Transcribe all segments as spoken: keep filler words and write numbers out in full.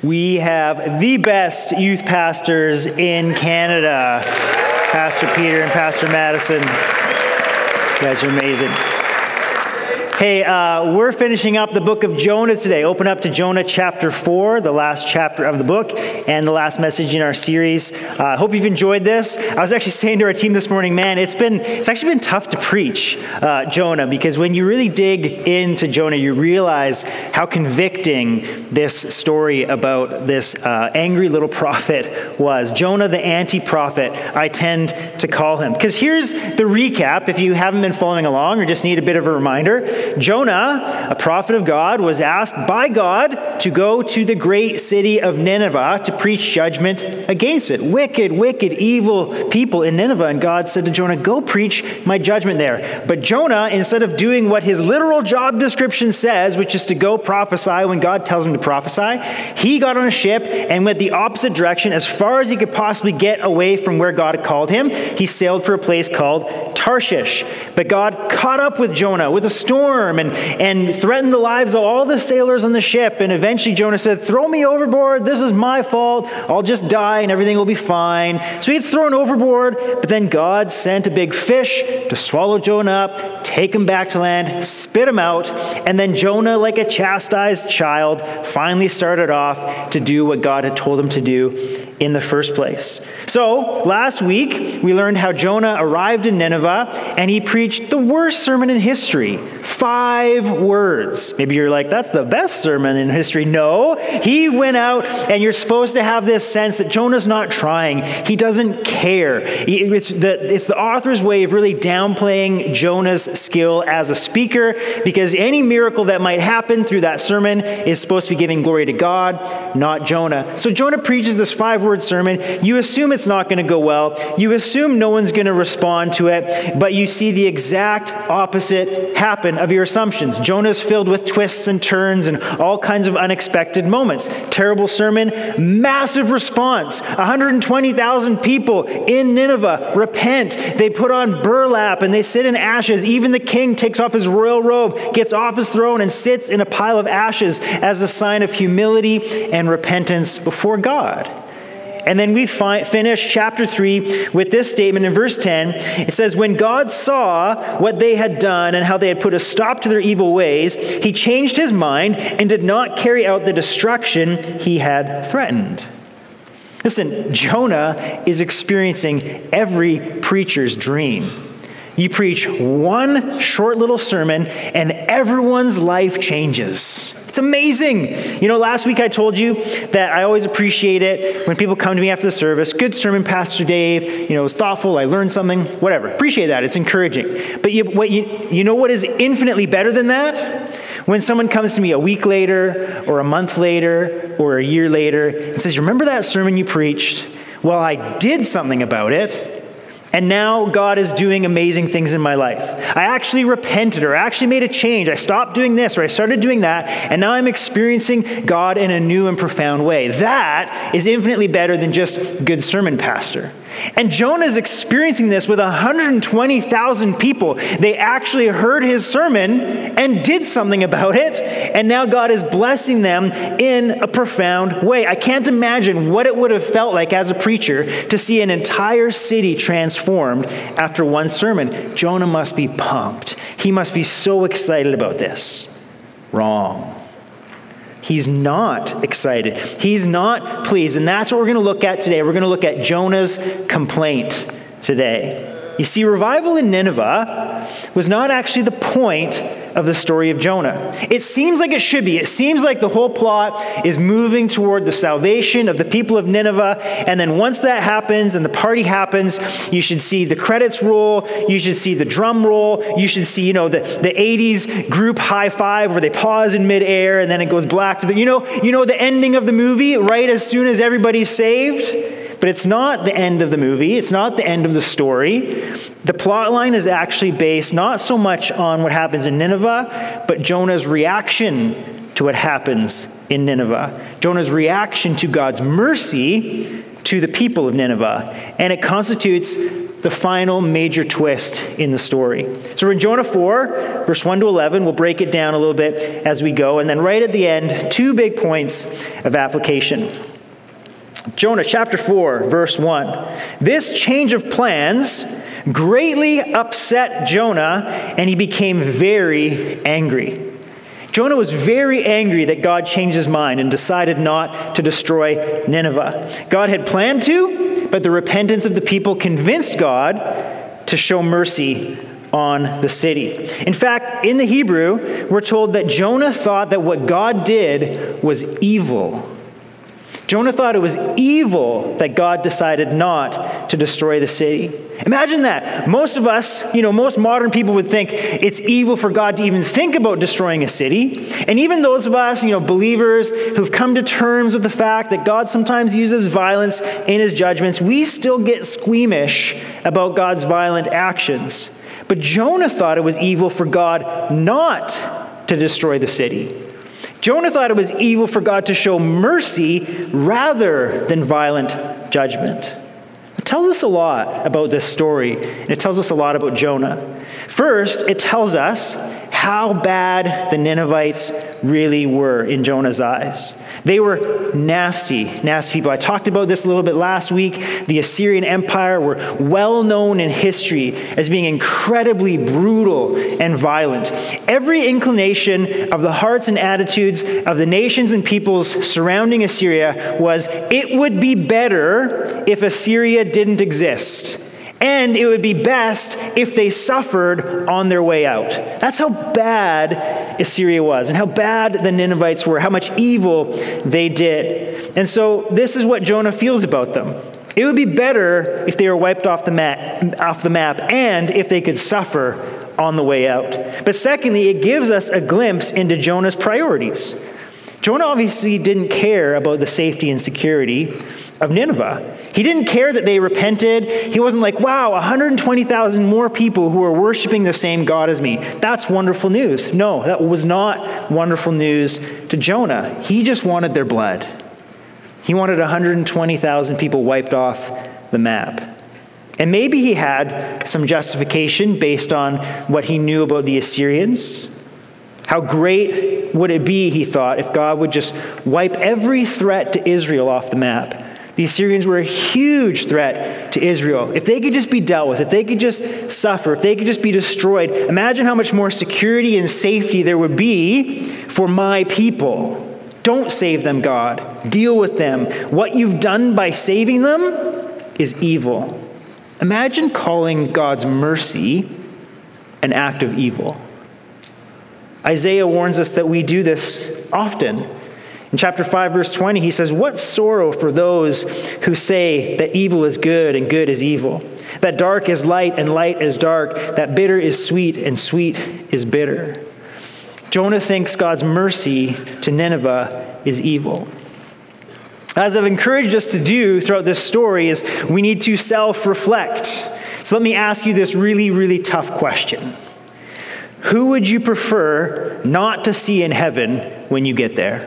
We have the best youth pastors in Canada, Pastor Peter and Pastor Madison. You guys are amazing. Hey, uh, we're finishing up the book of Jonah today. Open up to Jonah chapter four, the last chapter of the book, and the last message in our series. I uh, hope you've enjoyed this. I was actually saying to our team this morning, man, it's been it's actually been tough to preach uh, Jonah, because when you really dig into Jonah, you realize how convicting this story about this uh, angry little prophet was. Jonah, the anti-prophet, I tend to call him. Because here's the recap, if you haven't been following along or just need a bit of a reminder. Jonah, a prophet of God, was asked by God to go to the great city of Nineveh to preach judgment against it. Wicked, wicked, evil people in Nineveh. And God said to Jonah, go preach my judgment there. But Jonah, instead of doing what his literal job description says, which is to go prophesy when God tells him to prophesy, he got on a ship and went the opposite direction as far as he could possibly get away from where God had called him. He sailed for a place called Tarshish. But God caught up with Jonah with a storm and, and threatened the lives of all the sailors on the ship. And eventually Jonah said, throw me overboard. This is my fault. I'll just die and everything will be fine. So he gets thrown overboard. But then God sent a big fish to swallow Jonah up, take him back to land, spit him out. And then Jonah, like a chastised child, finally started off to do what God had told him to do in the first place. So last week, we learned how Jonah arrived in Nineveh and he preached the worst sermon in history. Five words. Maybe you're like, that's the best sermon in history. No, he went out, and you're supposed to have this sense that Jonah's not trying. He doesn't care. It's the, it's the author's way of really downplaying Jonah's skill as a speaker, because any miracle that might happen through that sermon is supposed to be giving glory to God, not Jonah. So Jonah preaches this five-word sermon. You assume it's not going to go well. You assume no one's going to respond to it, but you see the exact opposite happen of your assumptions. Jonah's filled with twists and turns and all kinds of unexpected moments. Terrible sermon, massive response. one hundred twenty thousand people in Nineveh repent. They put on burlap and they sit in ashes. Even the king takes off his royal robe, gets off his throne, and sits in a pile of ashes as a sign of humility and repentance before God. And then we fi- finish chapter three with this statement in verse ten. It says, when God saw what they had done and how they had put a stop to their evil ways, he changed his mind and did not carry out the destruction he had threatened. Listen, Jonah is experiencing every preacher's dream. You preach one short little sermon and everyone's life changes. It's amazing. You know, last week I told you that I always appreciate it when people come to me after the service. Good sermon, Pastor Dave. You know, it was thoughtful. I learned something. Whatever. Appreciate that. It's encouraging. But you, what you, you know what is infinitely better than that? When someone comes to me a week later or a month later or a year later and says, remember that sermon you preached? Well, I did something about it. And now God is doing amazing things in my life. I actually repented, or I actually made a change. I stopped doing this, or I started doing that, and now I'm experiencing God in a new and profound way. That is infinitely better than just good sermon, pastor. And Jonah is experiencing this with one hundred twenty thousand people. They actually heard his sermon and did something about it, and now God is blessing them in a profound way. I can't imagine what it would have felt like as a preacher to see an entire city transformed after one sermon. Jonah must be pumped. He must be so excited about this. Wrong. He's not excited. He's not pleased. And that's what we're going to look at today. We're going to look at Jonah's complaint today. You see, revival in Nineveh was not actually the point of the story of Jonah. It seems like it should be. It seems like the whole plot is moving toward the salvation of the people of Nineveh. And then once that happens and the party happens, you should see the credits roll. You should see the drum roll. You should see, you know, the, the eighties group high five where they pause in midair and then it goes black to the, you know, you know, the ending of the movie right as soon as everybody's saved. But it's not the end of the movie. It's not the end of the story. The plot line is actually based not so much on what happens in Nineveh, but Jonah's reaction to what happens in Nineveh. Jonah's reaction to God's mercy to the people of Nineveh. And it constitutes the final major twist in the story. So we're in Jonah four, verse one to eleven. We'll break it down a little bit as we go. And then right at the end, two big points of application. Jonah chapter four, verse one. This change of plans greatly upset Jonah, and he became very angry. Jonah was very angry that God changed his mind and decided not to destroy Nineveh. God had planned to, but the repentance of the people convinced God to show mercy on the city. In fact, in the Hebrew, we're told that Jonah thought that what God did was evil. Jonah thought it was evil that God decided not to destroy the city. Imagine that. Most of us, you know, most modern people would think it's evil for God to even think about destroying a city. And even those of us, you know, believers who've come to terms with the fact that God sometimes uses violence in his judgments, we still get squeamish about God's violent actions. But Jonah thought it was evil for God not to destroy the city. Jonah thought it was evil for God to show mercy rather than violent judgment. It tells us a lot about this story, and it tells us a lot about Jonah. First, it tells us how bad the Ninevites really were in Jonah's eyes. They were nasty, nasty people. I talked about this a little bit last week. The Assyrian Empire were well known in history as being incredibly brutal and violent. Every inclination of the hearts and attitudes of the nations and peoples surrounding Assyria was it would be better if Assyria didn't exist. And it would be best if they suffered on their way out. That's how bad Assyria was and how bad the Ninevites were, how much evil they did. And so this is what Jonah feels about them. It would be better if they were wiped off the map, off the map and if they could suffer on the way out. But secondly, it gives us a glimpse into Jonah's priorities. Jonah obviously didn't care about the safety and security of Nineveh. He didn't care that they repented. He wasn't like, wow, one hundred twenty thousand more people who are worshiping the same God as me. That's wonderful news. No, that was not wonderful news to Jonah. He just wanted their blood. He wanted one hundred twenty thousand people wiped off the map. And maybe he had some justification based on what he knew about the Assyrians. How great would it be, he thought, if God would just wipe every threat to Israel off the map. The Assyrians were a huge threat to Israel. If they could just be dealt with, if they could just suffer, if they could just be destroyed, imagine how much more security and safety there would be for my people. Don't save them, God. Deal with them. What you've done by saving them is evil. Imagine calling God's mercy an act of evil. Isaiah warns us that we do this often. In chapter five, verse twenty, he says, "What sorrow for those who say that evil is good and good is evil, that dark is light and light is dark, that bitter is sweet and sweet is bitter." Jonah thinks God's mercy to Nineveh is evil. As I've encouraged us to do throughout this story is we need to self-reflect. So let me ask you this really, really tough question. Who would you prefer not to see in heaven when you get there?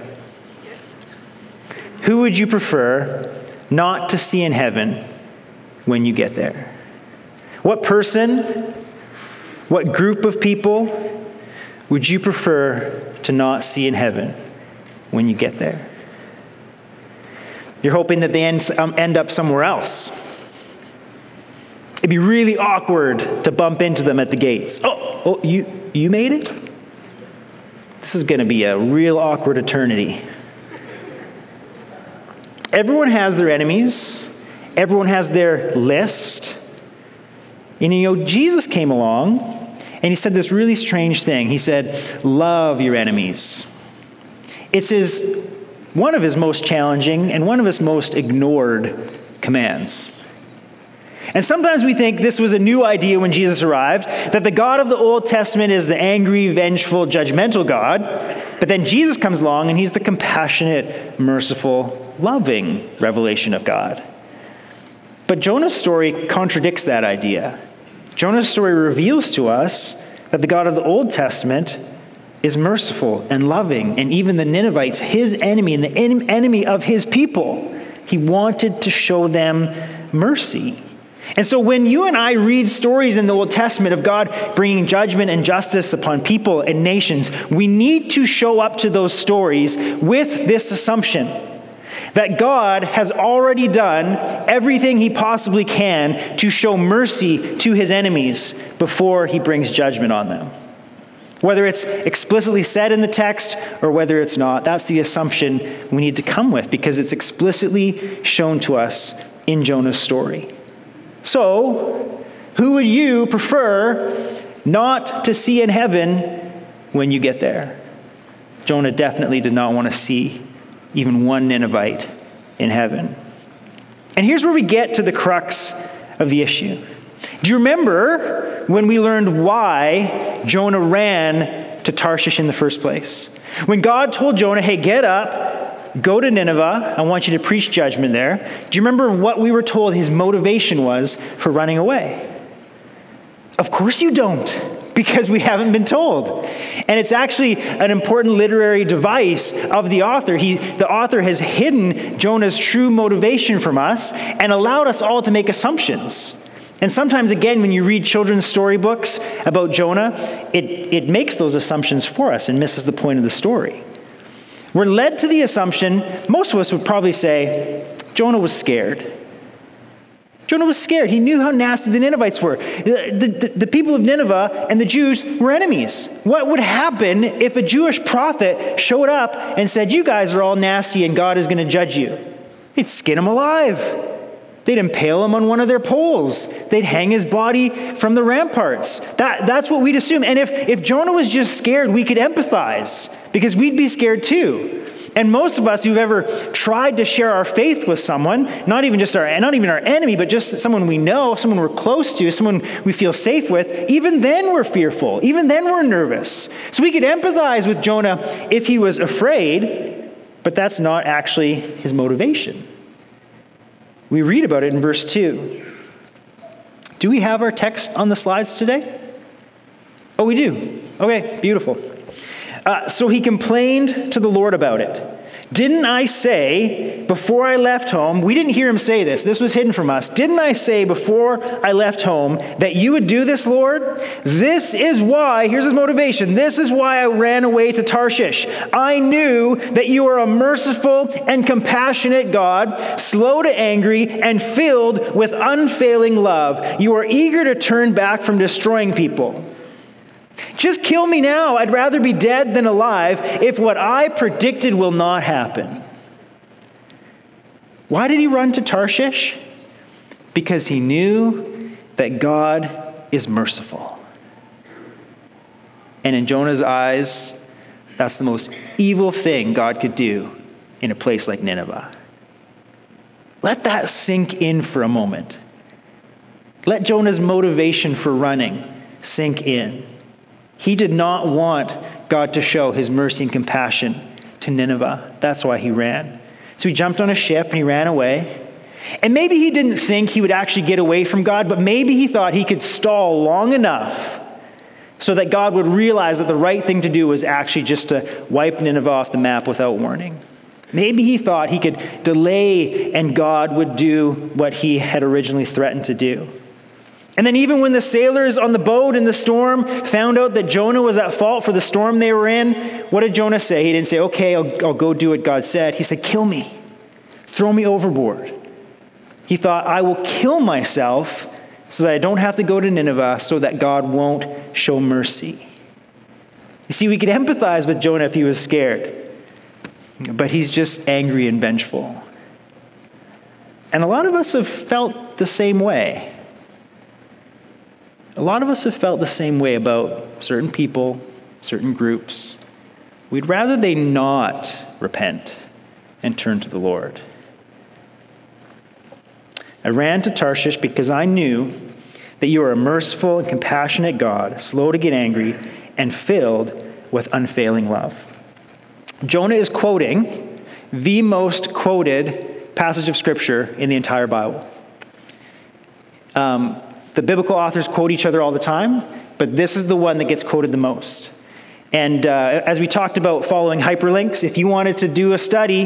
Who would you prefer not to see in heaven when you get there? What person, what group of people would you prefer to not see in heaven when you get there? You're hoping that they end, um, end up somewhere else. It'd be really awkward to bump into them at the gates. Oh, oh you, you made it? This is going to be a real awkward eternity. Everyone has their enemies. Everyone has their list. And you know, Jesus came along and he said this really strange thing. He said, love your enemies. It's his, one of his most challenging and one of his most ignored commands. And sometimes we think this was a new idea when Jesus arrived, that the God of the Old Testament is the angry, vengeful, judgmental God. But then Jesus comes along and he's the compassionate, merciful, loving revelation of God. But Jonah's story contradicts that idea. Jonah's story reveals to us that the God of the Old Testament is merciful and loving, and even the Ninevites, his enemy and the en- enemy of his people, he wanted to show them mercy. And so when you and I read stories in the Old Testament of God bringing judgment and justice upon people and nations, we need to show up to those stories with this assumption that God has already done everything he possibly can to show mercy to his enemies before he brings judgment on them. Whether it's explicitly said in the text or whether it's not, that's the assumption we need to come with because it's explicitly shown to us in Jonah's story. So, who would you prefer not to see in heaven when you get there? Jonah definitely did not want to see even one Ninevite in heaven. And here's where we get to the crux of the issue. Do you remember when we learned why Jonah ran to Tarshish in the first place? When God told Jonah, hey, get up, go to Nineveh, I want you to preach judgment there. Do you remember what we were told his motivation was for running away? Of course you don't. Because we haven't been told. And it's actually an important literary device of the author. He, the author has hidden Jonah's true motivation from us and allowed us all to make assumptions. And sometimes, again, when you read children's storybooks about Jonah, it, it makes those assumptions for us and misses the point of the story. We're led to the assumption, most of us would probably say, Jonah was scared. Jonah was scared. He knew how nasty the Ninevites were. The, the, the people of Nineveh and the Jews were enemies. What would happen if a Jewish prophet showed up and said, you guys are all nasty and God is going to judge you? They'd skin him alive. They'd impale him on one of their poles. They'd hang his body from the ramparts. That, that's what we'd assume. And if, if Jonah was just scared, we could empathize because we'd be scared too. And most of us who've ever tried to share our faith with someone, not even just our, not even our enemy, but just someone we know, someone we're close to, someone we feel safe with, even then we're fearful. Even then we're nervous. So we could empathize with Jonah if he was afraid, but that's not actually his motivation. We read about it in verse two. Do we have our text on the slides today? Oh, we do. Okay, beautiful. Uh, so he complained to the Lord about it. Didn't I say before I left home, we didn't hear him say this, this was hidden from us. Didn't I say before I left home that you would do this, Lord? This is why, here's his motivation, this is why I ran away to Tarshish. I knew that you are a merciful and compassionate God, slow to angry and filled with unfailing love. You are eager to turn back from destroying people. Just kill me now. I'd rather be dead than alive if what I predicted will not happen. Why did he run to Tarshish? Because he knew that God is merciful. And in Jonah's eyes, that's the most evil thing God could do in a place like Nineveh. Let that sink in for a moment. Let Jonah's motivation for running sink in. He did not want God to show his mercy and compassion to Nineveh. That's why he ran. So he jumped on a ship and he ran away. And maybe he didn't think he would actually get away from God, but maybe he thought he could stall long enough so that God would realize that the right thing to do was actually just to wipe Nineveh off the map without warning. Maybe he thought he could delay and God would do what he had originally threatened to do. And then even when the sailors on the boat in the storm found out that Jonah was at fault for the storm they were in, what did Jonah say? He didn't say, okay, I'll, I'll go do what God said. He said, kill me. Throw me overboard. He thought, I will kill myself so that I don't have to go to Nineveh so that God won't show mercy. You see, we could empathize with Jonah if he was scared, but he's just angry and vengeful. And a lot of us have felt the same way. A lot of us have felt the same way about certain people, certain groups. We'd rather they not repent and turn to the Lord. I ran to Tarshish because I knew that you are a merciful and compassionate God, slow to get angry, and filled with unfailing love. Jonah is quoting the most quoted passage of Scripture in the entire Bible. Um, The biblical authors quote each other all the time, but this is the one that gets quoted the most. And uh, as we talked about following hyperlinks, if you wanted to do a study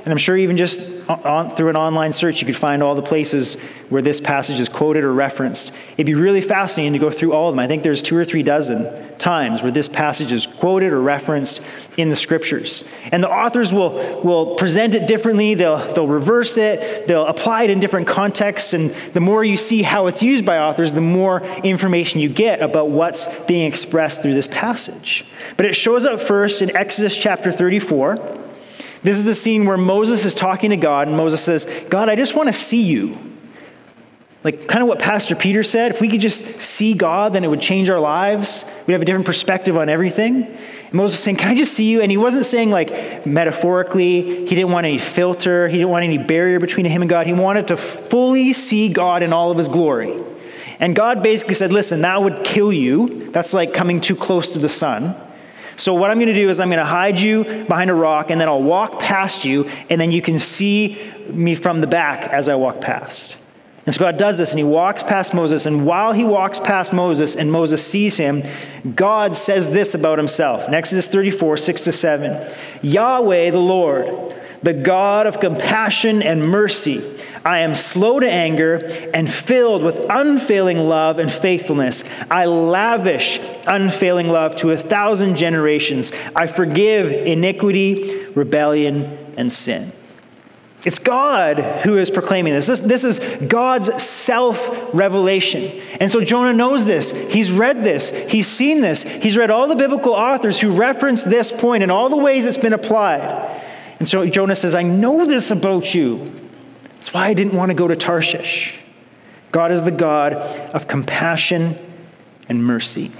And I'm sure even just on, through an online search, you could find all the places where this passage is quoted or referenced. It'd be really fascinating to go through all of them. I think there's two or three dozen times where this passage is quoted or referenced in the scriptures. And the authors will, will present it differently. They'll, they'll reverse it. They'll apply it in different contexts. And the more you see how it's used by authors, the more information you get about what's being expressed through this passage. But it shows up first in Exodus chapter thirty-four. This is the scene where Moses is talking to God, and Moses says, God, I just want to see you. Like kind of what Pastor Peter said, if we could just see God, then it would change our lives. We'd have a different perspective on everything. And Moses was saying, can I just see you? And he wasn't saying like metaphorically. He didn't want any filter. He didn't want any barrier between him and God. He wanted to fully see God in all of his glory. And God basically said, listen, that would kill you. That's like coming too close to the sun. So what I'm going to do is I'm going to hide you behind a rock, and then I'll walk past you, and then you can see me from the back as I walk past. And so God does this, and he walks past Moses, and while he walks past Moses and Moses sees him, God says this about himself. In Exodus thirty-four, six to seven, Yahweh the Lord, the God of compassion and mercy, I am slow to anger and filled with unfailing love and faithfulness. I lavish unfailing love to a thousand generations. I forgive iniquity, rebellion, and sin. It's God who is proclaiming this. This, this is God's self-revelation. And so Jonah knows this. He's read this. He's seen this. He's read all the biblical authors who reference this point and all the ways it's been applied. And so Jonah says, I know this about you. That's why I didn't want to go to Tarshish. God is the God of compassion and mercy.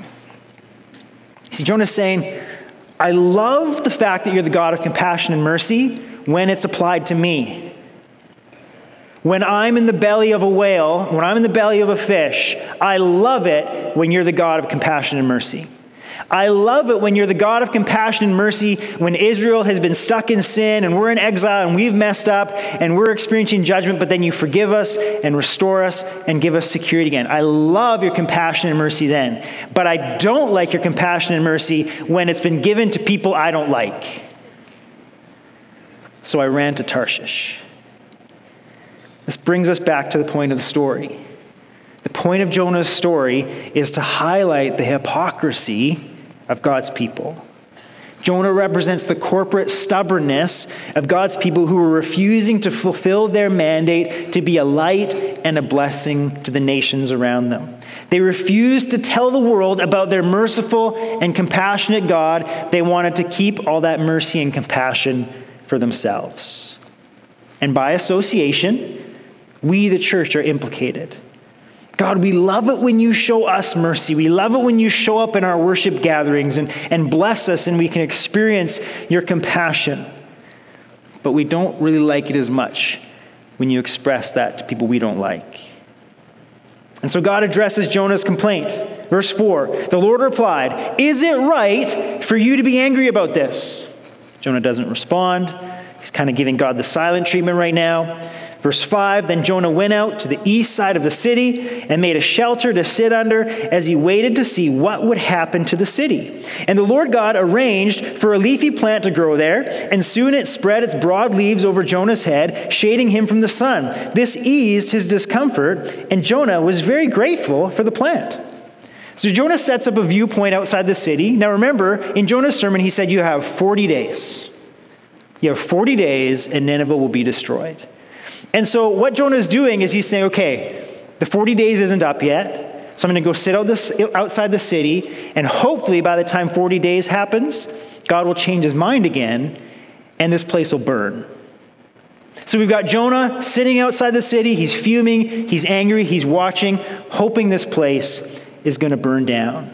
See, Jonah's saying, I love the fact that you're the God of compassion and mercy when it's applied to me. When I'm in the belly of a whale, when I'm in the belly of a fish, I love it when you're the God of compassion and mercy. I love it when you're the God of compassion and mercy when Israel has been stuck in sin and we're in exile and we've messed up and we're experiencing judgment, but then you forgive us and restore us and give us security again. I love your compassion and mercy then, but I don't like your compassion and mercy when it's been given to people I don't like. So I ran to Tarshish. This brings us back to the point of the story. The point of Jonah's story is to highlight the hypocrisy of God's people. Jonah represents the corporate stubbornness of God's people who are refusing to fulfill their mandate to be a light and a blessing to the nations around them. They refused to tell the world about their merciful and compassionate God. They wanted to keep all that mercy and compassion for themselves. And by association, we, the church, are implicated. God, we love it when you show us mercy. We love it when you show up in our worship gatherings and, and bless us and we can experience your compassion. But we don't really like it as much when you express that to people we don't like. And so God addresses Jonah's complaint. Verse four, the Lord replied, is it right for you to be angry about this? Jonah doesn't respond. He's kind of giving God the silent treatment right now. Verse five, then Jonah went out to the east side of the city and made a shelter to sit under as he waited to see what would happen to the city. And the Lord God arranged for a leafy plant to grow there, and soon it spread its broad leaves over Jonah's head, shading him from the sun. This eased his discomfort, and Jonah was very grateful for the plant. So Jonah sets up a viewpoint outside the city. Now remember, in Jonah's sermon, he said you have forty days. You have forty days, and Nineveh will be destroyed. And so what Jonah is doing is he's saying, okay, the forty days isn't up yet, so I'm going to go sit out this, outside the city, and hopefully by the time forty days happens, God will change his mind again, and this place will burn. So we've got Jonah sitting outside the city. He's fuming, he's angry, he's watching, hoping this place is going to burn down.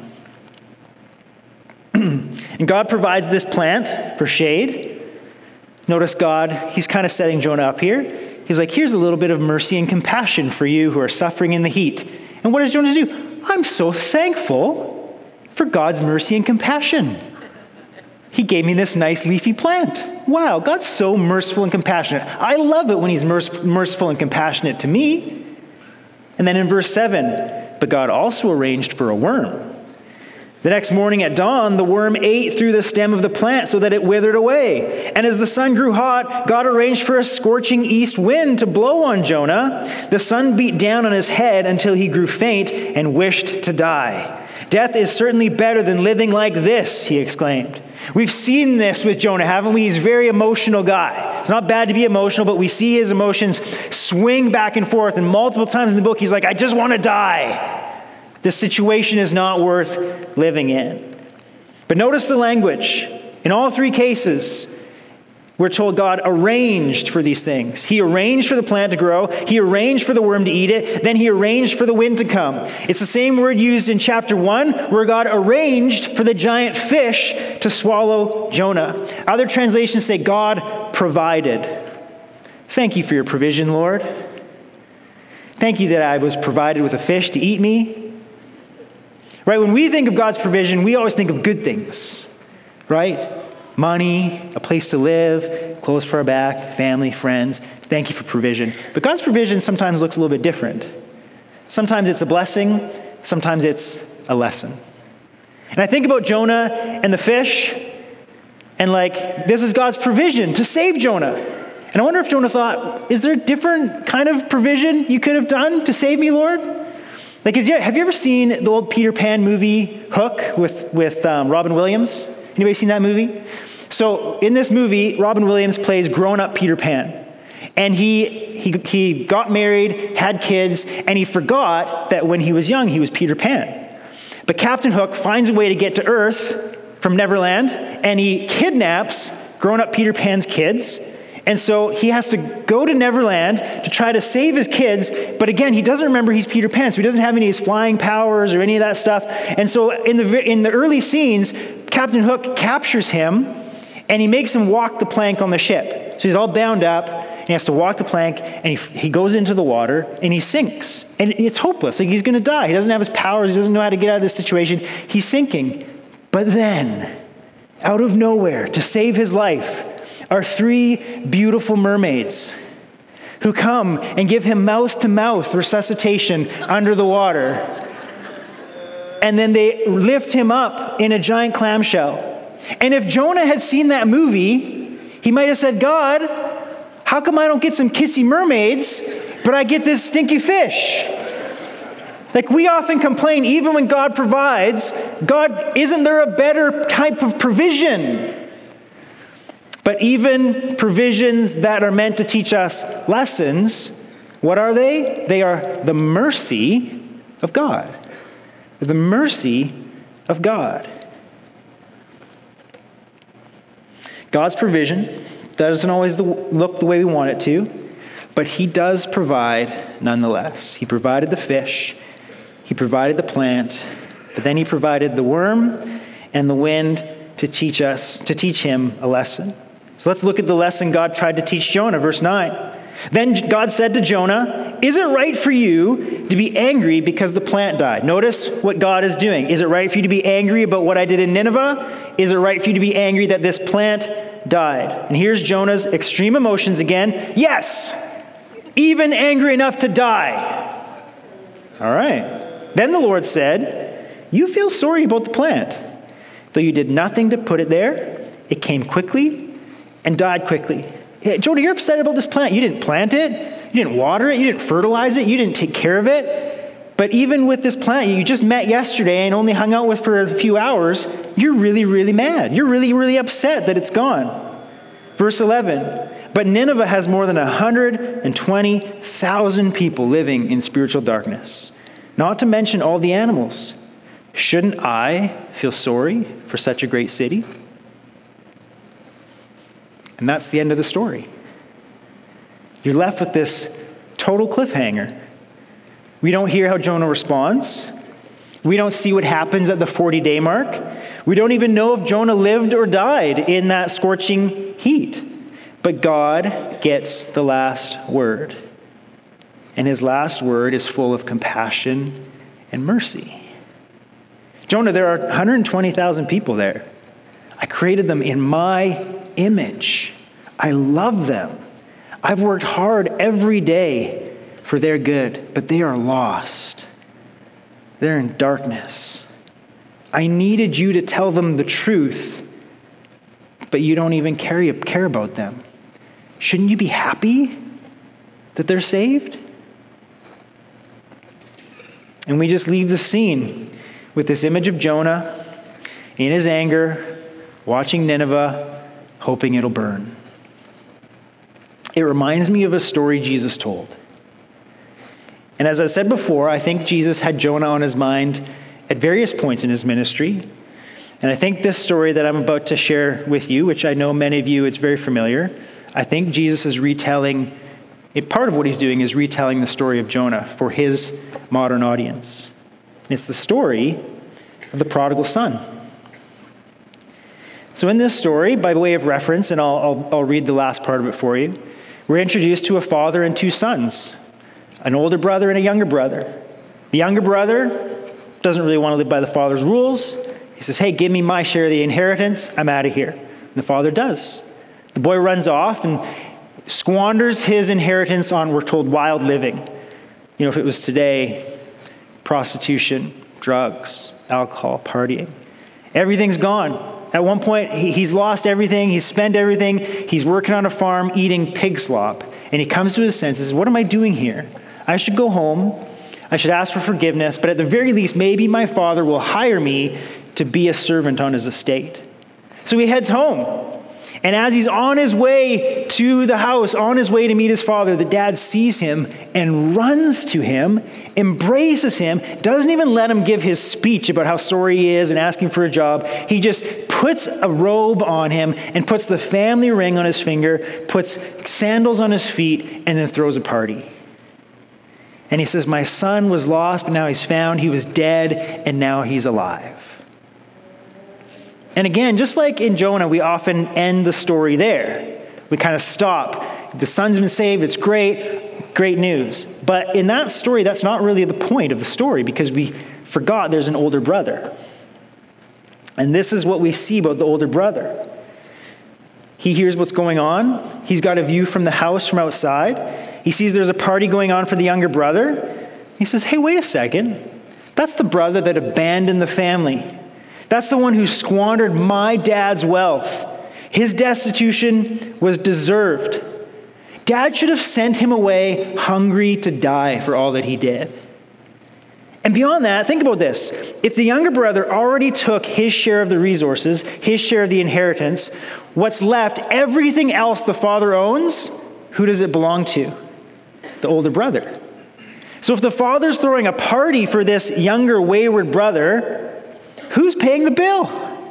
And God provides this plant for shade. Notice God, he's kind of setting Jonah up here. He's like, here's a little bit of mercy and compassion for you who are suffering in the heat. And what does Jonah do? I'm so thankful for God's mercy and compassion. He gave me this nice leafy plant. Wow, God's so merciful and compassionate. I love it when he's merc- merciful and compassionate to me. And then in verse seven, but God also arranged for a worm The next morning at dawn, the worm ate through the stem of the plant so that it withered away. And as the sun grew hot, God arranged for a scorching east wind to blow on Jonah. The sun beat down on his head until he grew faint and wished to die. Death is certainly better than living like this, he exclaimed. We've seen this with Jonah, haven't we? He's a very emotional guy. It's not bad to be emotional, but we see his emotions swing back and forth. And multiple times in the book, he's like, I just want to die. This situation is not worth living in. But notice the language. In all three cases, we're told God arranged for these things. He arranged for the plant to grow. He arranged for the worm to eat it. Then he arranged for the wind to come. It's the same word used in chapter one, where God arranged for the giant fish to swallow Jonah. Other translations say God provided. Thank you for your provision, Lord. Thank you that I was provided with a fish to eat me. Right? When we think of God's provision, we always think of good things, right? Money, a place to live, clothes for our back, family, friends. Thank you for provision. But God's provision sometimes looks a little bit different. Sometimes it's a blessing. Sometimes it's a lesson. And I think about Jonah and the fish, and like, this is God's provision to save Jonah. And I wonder if Jonah thought, is there a different kind of provision you could have done to save me, Lord? Like, have you, have you ever seen the old Peter Pan movie, Hook, with, with um, Robin Williams? Anybody seen that movie? So in this movie, Robin Williams plays grown-up Peter Pan. And he, he, he got married, had kids, and he forgot that when he was young, he was Peter Pan. But Captain Hook finds a way to get to Earth from Neverland, and he kidnaps grown-up Peter Pan's kids. And so he has to go to Neverland to try to save his kids. But again, he doesn't remember he's Peter Pan, so he doesn't have any of his flying powers or any of that stuff. And so in the in the early scenes, Captain Hook captures him, and he makes him walk the plank on the ship. So he's all bound up, and he has to walk the plank, and he, he goes into the water, and he sinks. And it's hopeless. Like, he's going to die. He doesn't have his powers. He doesn't know how to get out of this situation. He's sinking. But then, out of nowhere, to save his life, are three beautiful mermaids who come and give him mouth-to-mouth resuscitation under the water. And then they lift him up in a giant clamshell. And if Jonah had seen that movie, he might have said, God, how come I don't get some kissy mermaids, but I get this stinky fish? Like, we often complain, even when God provides, God, isn't there a better type of provision? But even provisions that are meant to teach us lessons, what are they? They are the mercy of God. The mercy of God. God's provision doesn't always look the way we want it to, but he does provide nonetheless. He provided the fish, he provided the plant, but then he provided the worm and the wind to teach us, to teach him a lesson. So let's look at the lesson God tried to teach Jonah, verse nine. Then God said to Jonah, is it right for you to be angry because the plant died? Notice what God is doing. Is it right for you to be angry about what I did in Nineveh? Is it right for you to be angry that this plant died? And here's Jonah's extreme emotions again. Yes, even angry enough to die. All right. Then the Lord said, you feel sorry about the plant. Though you did nothing to put it there, it came quickly and died quickly. Yeah, Jonah, you're upset about this plant. You didn't plant it. You didn't water it. You didn't fertilize it. You didn't take care of it. But even with this plant you just met yesterday and only hung out with for a few hours, you're really, really mad. You're really, really upset that it's gone. Verse eleven, but Nineveh has more than one hundred twenty thousand people living in spiritual darkness, not to mention all the animals. Shouldn't I feel sorry for such a great city? And that's the end of the story. You're left with this total cliffhanger. We don't hear how Jonah responds. We don't see what happens at the forty-day mark. We don't even know if Jonah lived or died in that scorching heat. But God gets the last word. And his last word is full of compassion and mercy. Jonah, there are one hundred twenty thousand people there. I created them in my image. I love them. I've worked hard every day for their good, but they are lost. They're in darkness. I needed you to tell them the truth, but you don't even care, care about them. Shouldn't you be happy that they're saved? And we just leave the scene with this image of Jonah in his anger, watching Nineveh, hoping it'll burn. It reminds me of a story Jesus told. And as I said before, I think Jesus had Jonah on his mind at various points in his ministry. And I think this story that I'm about to share with you, which I know many of you, it's very familiar, I think Jesus is retelling, it, part of what he's doing is retelling the story of Jonah for his modern audience. And it's the story of the prodigal son. So in this story, by way of reference, and I'll, I'll, I'll read the last part of it for you, we're introduced to a father and two sons, an older brother and a younger brother. The younger brother doesn't really want to live by the father's rules. He says, hey, give me my share of the inheritance. I'm out of here. And the father does. The boy runs off and squanders his inheritance on, we're told, wild living. You know, if it was today, prostitution, drugs, alcohol, partying. Everything's gone. At one point, he, he's lost everything. He's spent everything. He's working on a farm eating pig slop. And he comes to his senses, what am I doing here? I should go home. I should ask for forgiveness, but at the very least, maybe my father will hire me to be a servant on his estate. So he heads home. And as he's on his way to the house, on his way to meet his father, the dad sees him and runs to him, embraces him, doesn't even let him give his speech about how sorry he is and asking for a job. He just puts a robe on him and puts the family ring on his finger, puts sandals on his feet, and then throws a party. And he says, my son was lost, but now he's found. He was dead, and now he's alive. And again, just like in Jonah, we often end the story there. We kind of stop. The son's been saved. It's great. Great news. But in that story, that's not really the point of the story because we forgot there's an older brother. And this is what we see about the older brother. He hears what's going on. He's got a view from the house from outside. He sees there's a party going on for the younger brother. He says, hey, wait a second. That's the brother that abandoned the family. That's the one who squandered my dad's wealth. His destitution was deserved. Dad should have sent him away hungry to die for all that he did. And beyond that, think about this. If the younger brother already took his share of the resources, his share of the inheritance, what's left, everything else the father owns, who does it belong to? The older brother. So if the father's throwing a party for this younger wayward brother, who's paying the bill?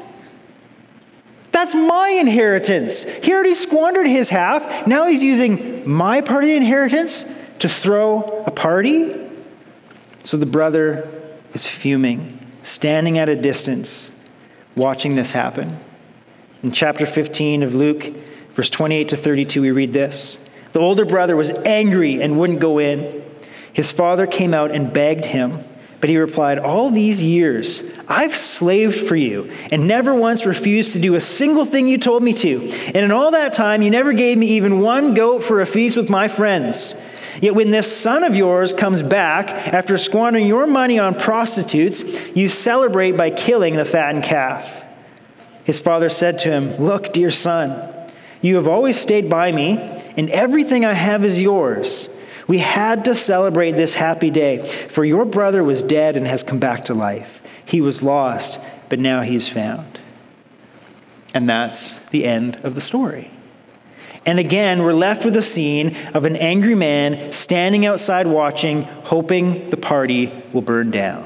That's my inheritance. He already squandered his half. Now he's using my part of the inheritance to throw a party. So the brother is fuming, standing at a distance, watching this happen. In chapter fifteen of Luke, verse twenty-eight to thirty-two, we read this. The older brother was angry and wouldn't go in. His father came out and begged him. But he replied, all these years, I've slaved for you and never once refused to do a single thing you told me to. And in all that time, you never gave me even one goat for a feast with my friends. Yet when this son of yours comes back, after squandering your money on prostitutes, you celebrate by killing the fattened calf. His father said to him, look, dear son, you have always stayed by me, and everything I have is yours. We had to celebrate this happy day, for your brother was dead and has come back to life. He was lost, but now he's found. And that's the end of the story. And again, we're left with a scene of an angry man standing outside watching, hoping the party will burn down.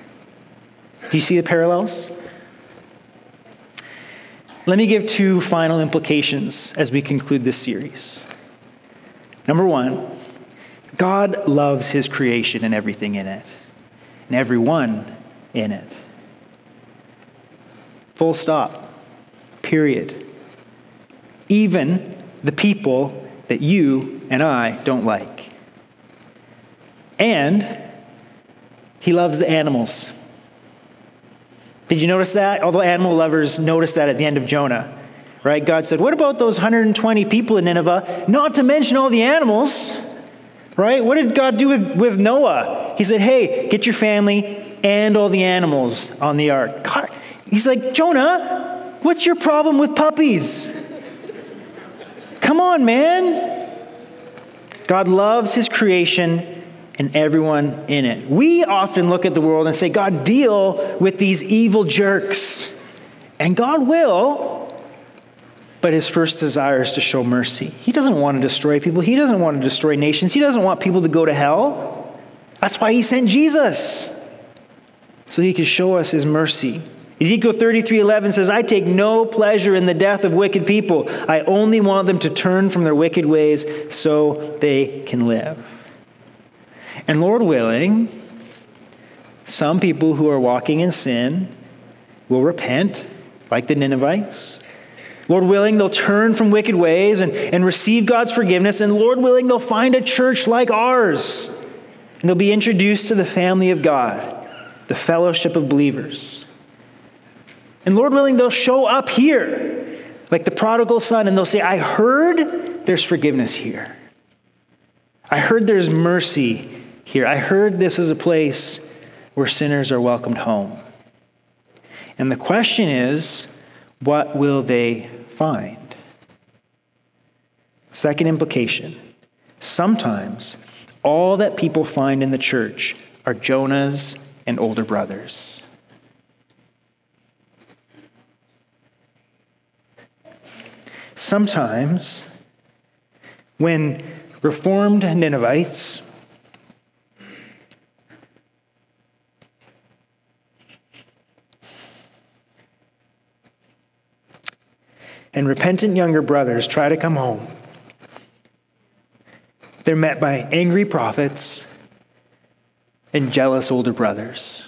Do you see the parallels? Let me give two final implications as we conclude this series. Number one, God loves his creation and everything in it, and everyone in it. Full stop. Period. Even the people that you and I don't like. And he loves the animals. Did you notice that? All the animal lovers noticed that at the end of Jonah, right? God said, what about those one hundred twenty people in Nineveh? Not to mention all the animals. Right? What did God do with, with Noah? He said, hey, get your family, and all the animals on the ark. God, he's like, Jonah, what's your problem with puppies? Come on, man. God loves his creation and everyone in it. We often look at the world and say, God, deal with these evil jerks. And God will, but his first desire is to show mercy. He doesn't want to destroy people. He doesn't want to destroy nations. He doesn't want people to go to hell. That's why he sent Jesus, so he could show us his mercy. Ezekiel thirty-three eleven says, I take no pleasure in the death of wicked people. I only want them to turn from their wicked ways so they can live. And Lord willing, some people who are walking in sin will repent, like the Ninevites. Lord willing, they'll turn from wicked ways and, and receive God's forgiveness. And Lord willing, they'll find a church like ours. And they'll be introduced to the family of God, the fellowship of believers. And Lord willing, they'll show up here, like the prodigal son, and they'll say, I heard there's forgiveness here. I heard there's mercy here. I heard this is a place where sinners are welcomed home. And the question is, what will they find? Second implication, sometimes all that people find in the church are Jonahs and older brothers. Sometimes, when Reformed Ninevites and repentant younger brothers try to come home, they're met by angry prophets and jealous older brothers.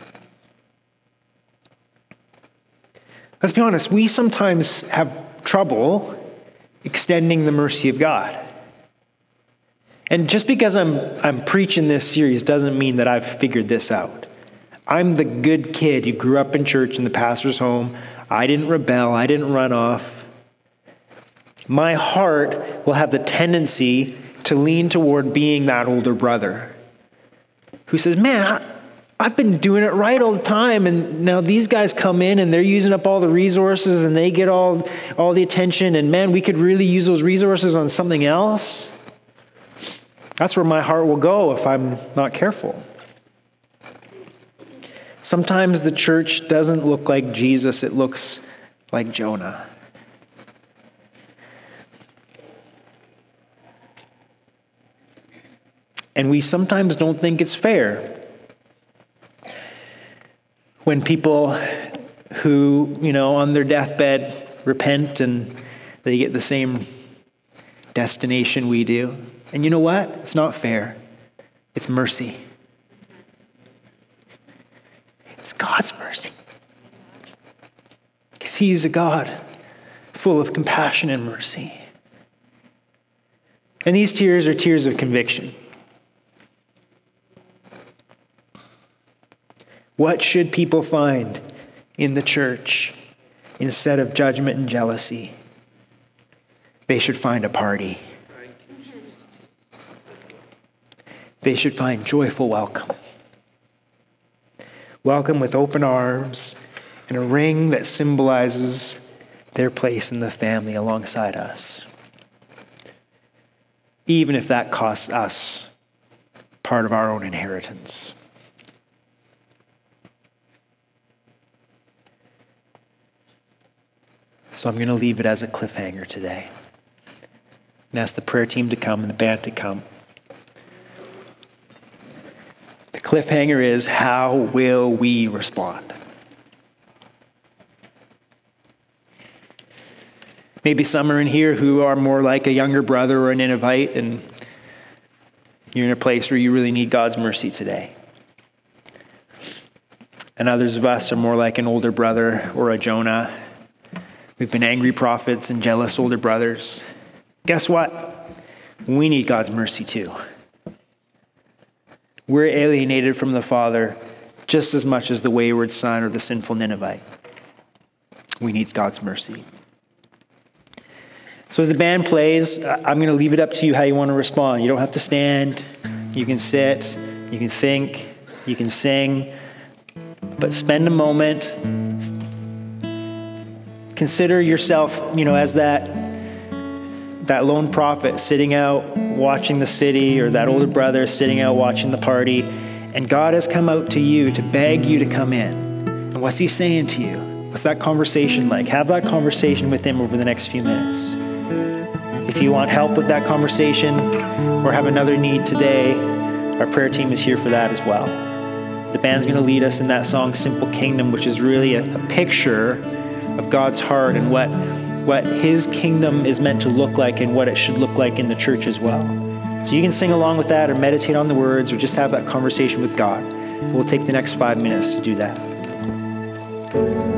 Let's be honest, we sometimes have trouble extending the mercy of God. And just because I'm I'm preaching this series doesn't mean that I've figured this out. I'm the good kid who grew up in church in the pastor's home. I didn't rebel. I didn't run off. My heart will have the tendency to lean toward being that older brother who says, man, I, I've been doing it right all the time, and now these guys come in and they're using up all the resources and they get all, all the attention, and man, we could really use those resources on something else. That's where my heart will go if I'm not careful. Sometimes the church doesn't look like Jesus, it looks like Jonah. And we sometimes don't think it's fair when people who, you know, on their deathbed repent and they get the same destination we do. And you know what? It's not fair. It's mercy. It's God's mercy. Because he's a God full of compassion and mercy. And these tears are tears of conviction. What should people find in the church instead of judgment and jealousy? They should find a party. They should find joyful welcome. Welcome with open arms and a ring that symbolizes their place in the family alongside us. Even if that costs us part of our own inheritance. So I'm going to leave it as a cliffhanger today. And ask the prayer team to come and the band to come. The cliffhanger is, how will we respond? Maybe some are in here who are more like a younger brother or a Ninevite, and you're in a place where you really need God's mercy today. And others of us are more like an older brother or a Jonah. We've been angry prophets and jealous older brothers. Guess what? We need God's mercy too. We're alienated from the Father just as much as the wayward son or the sinful Ninevite. We need God's mercy. So as the band plays, I'm going to leave it up to you how you want to respond. You don't have to stand. You can sit. You can think. You can sing. but spend a moment. Consider yourself, you know, as that, that lone prophet sitting out watching the city, or that older brother sitting out watching the party, and God has come out to you to beg you to come in. And what's he saying to you? What's that conversation like? Have that conversation with him over the next few minutes. If you want help with that conversation or have another need today, our prayer team is here for that as well. The band's going to lead us in that song, Simple Kingdom, which is really a, a picture of God's heart and what, what his kingdom is meant to look like and what it should look like in the church as well. So you can sing along with that or meditate on the words or just have that conversation with God. We'll take the next five minutes to do that.